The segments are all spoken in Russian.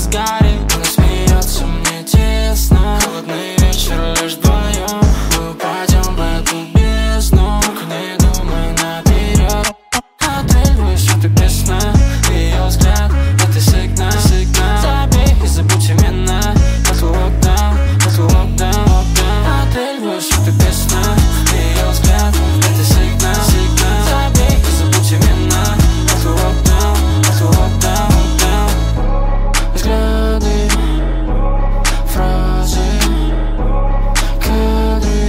разгаре. Она смеется, мне тесно. Холодный вечер, лишь вдвоем. Мы упадем в эту бездну. Только не думай наперед. Отель, твой свет и песня. Ее взгляд, это сигнал. Забей и забудь именно. Это локдаун, это локдаун. Отель, твой свет и песня. Ее взгляд, это сигнал. Забей и забудь именно. Это локдаун, это локдаун. Взгляды, фразы, кадры,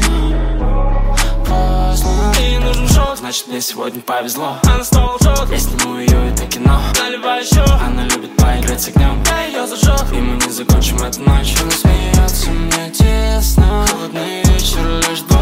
пазлы. Ей нужен шот, значит мне сегодня повезло. Она снова лжет, я сниму ее, это кино. Наливай еще, она любит поиграть с огнем. Я ее зажег, и мы не закончим эту ночь. Она смеется, мне тесно. Холодный вечер, лишь